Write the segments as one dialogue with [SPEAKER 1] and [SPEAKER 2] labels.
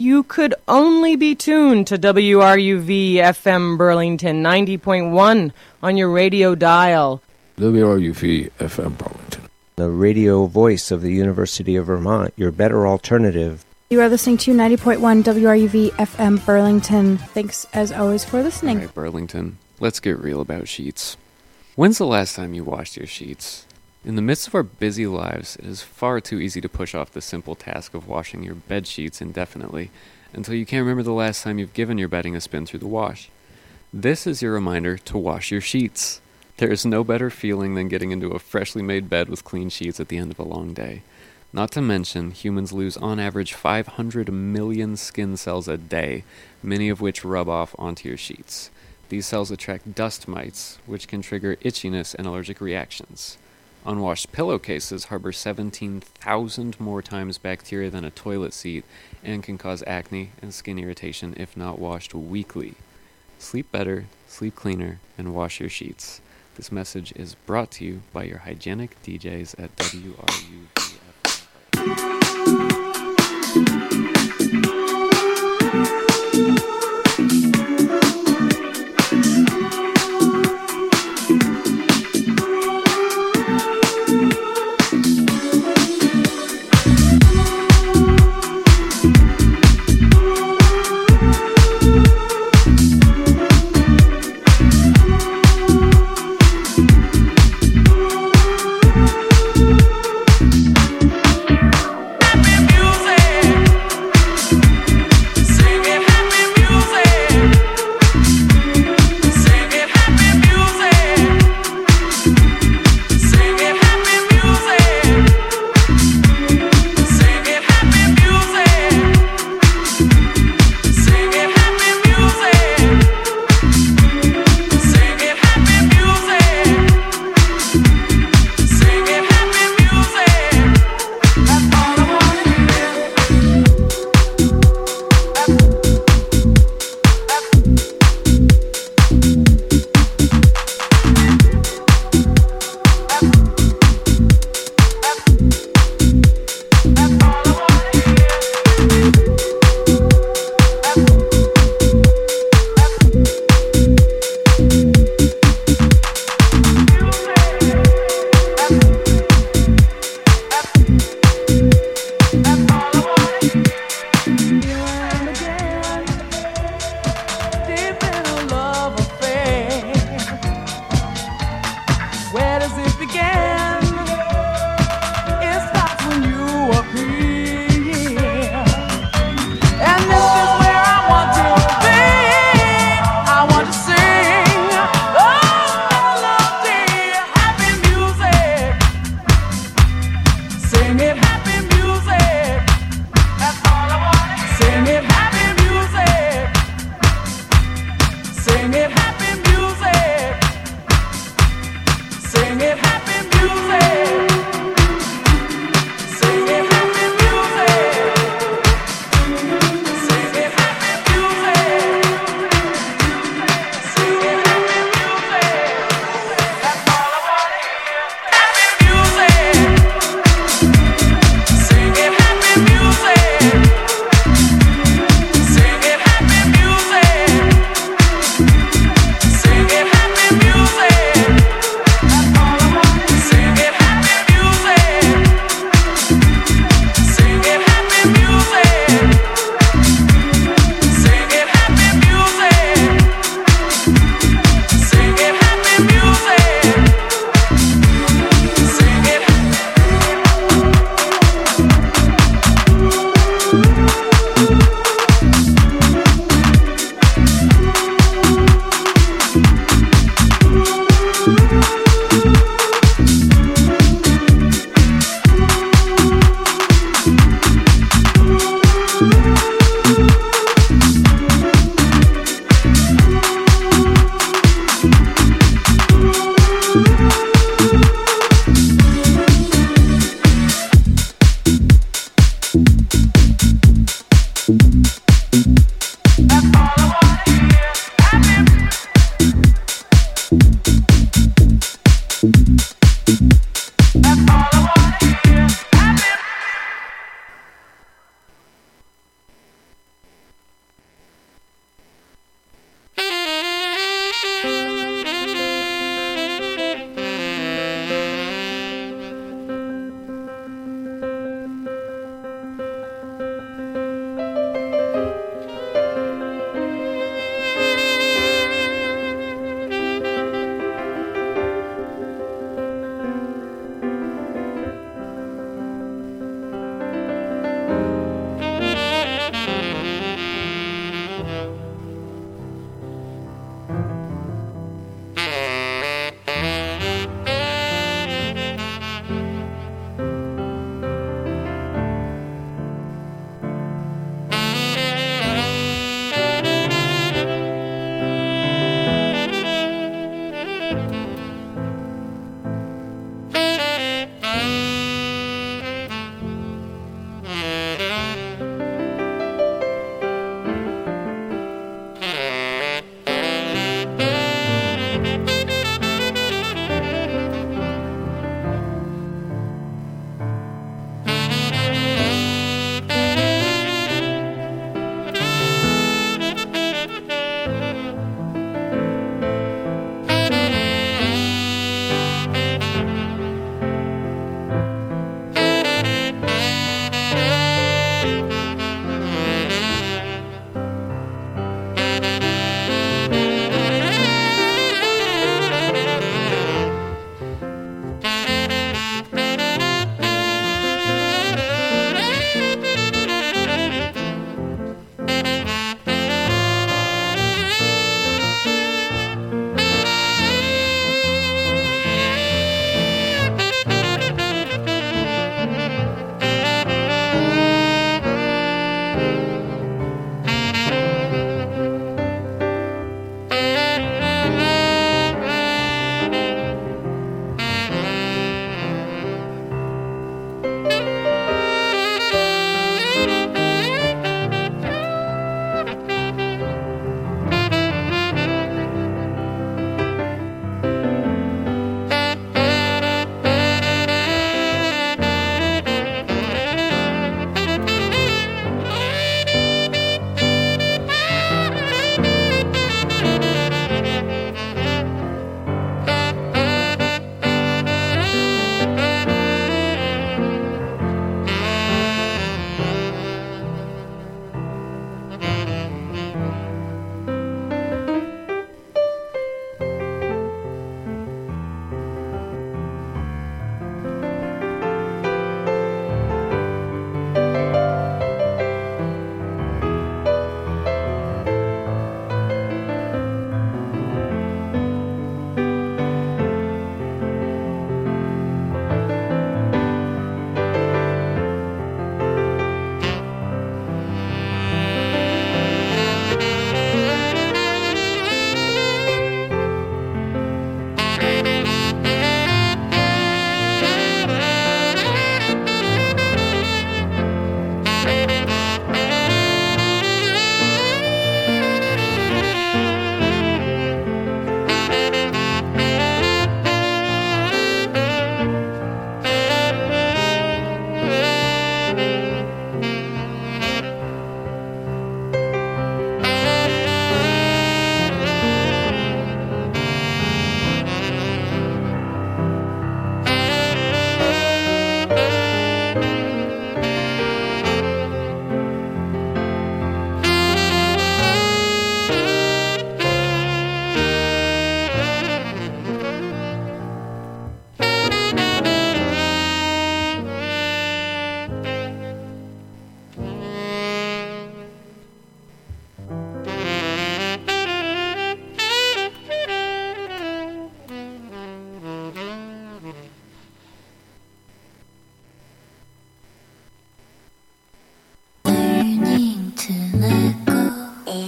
[SPEAKER 1] you could only be tuned to WRUV FM Burlington 90.1 on your radio dial.
[SPEAKER 2] WRUV FM Burlington,
[SPEAKER 3] the radio voice of the University of Vermont, your better alternative.
[SPEAKER 4] You are listening to 90.1 WRUV FM Burlington. Thanks, as always, for listening.
[SPEAKER 5] All right, Burlington, let's get real about sheets. When's the last time you washed your sheets? In the midst of our busy lives, it is far too easy to push off the simple task of washing your bed sheets indefinitely until you can't remember the last time you've given your bedding a spin through the wash. This is your reminder to wash your sheets. There is no better feeling than getting into a freshly made bed with clean sheets at the end of a long day. Not to mention, humans lose on average 500 million skin cells a day, many of which rub off onto your sheets. These cells attract dust mites, which can trigger itchiness and allergic reactions. Unwashed pillowcases harbor 17,000 more times bacteria than a toilet seat and can cause acne and skin irritation if not washed weekly. Sleep better, sleep cleaner, and wash your sheets. This message is brought to you by your hygienic DJs at WRUV.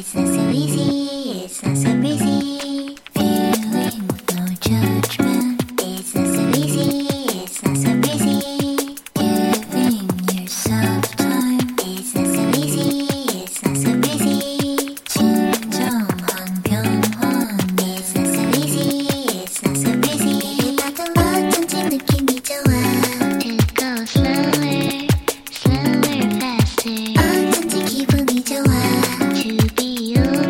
[SPEAKER 6] It's not so easy, it's not so breezy. Feeling no judgment. It's not so easy, it's not so breezy. Giving yourself time. It's not so easy, it's not so breezy. 진정한 변화. It's not so easy, it's not so breezy. 봐도 어쩐지 느낌이 좋아. To go slower, slower, faster. 어쩐지 기분이 좋아. To be alive.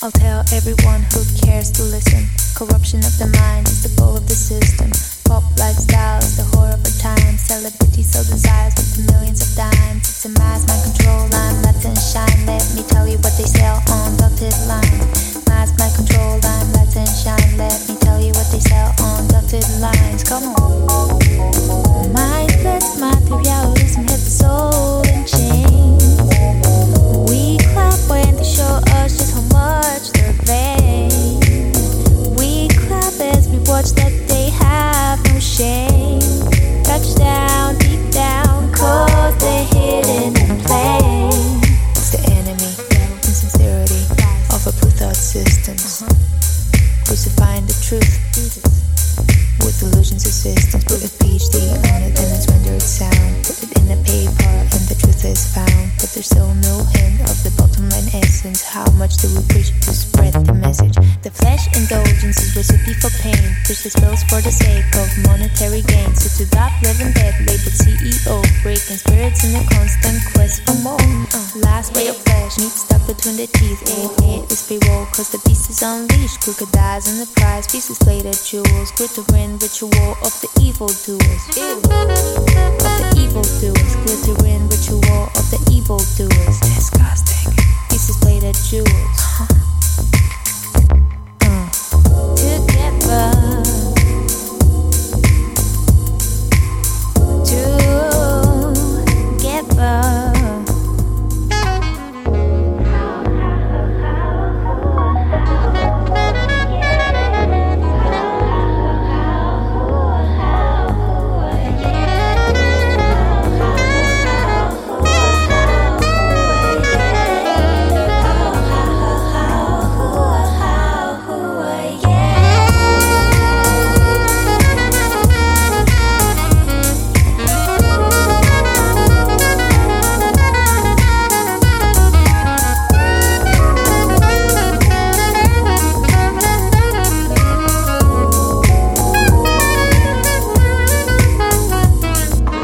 [SPEAKER 6] I'll tell everyone who cares to listen. Corruption of the mind is the goal of the system. Pop lifestyle is the whore of our time. Celebrity so desires with the millions of dimes. It's a mass mind control, I'm let and shine. Let me tell you what they sell on dotted line. Mass mind control, I'm let and shine. Let me tell you what they sell on dotted lines. Come on. Mindless materialism hit the soul in chains. We clap when they show us just how much they're vain. We clap as we watch that they have no shame. Touchdown, deep down, cause they're hidden in plain. It's the enemy, insincerity of our blue thought systems. Crucifying the truth with illusions of systems. Put a PhD on it and it's rendered sound. Put it in a paper and the truth is found. But there's still no hint of the bottom line essence. How much do we preach to spread the message? The flesh indulgence is recipe for pain. Pushes pills for the sake of monetary gain. So to that living dead labeled CEO, breaking spirits in a constant quest for more. Last ray of flesh, meat stuck between the teeth. It is payroll cause the beast is unleashed. Crocodiles in the prize, pieces plated jewels. Glittering ritual of the evil doers. Of the evil doers.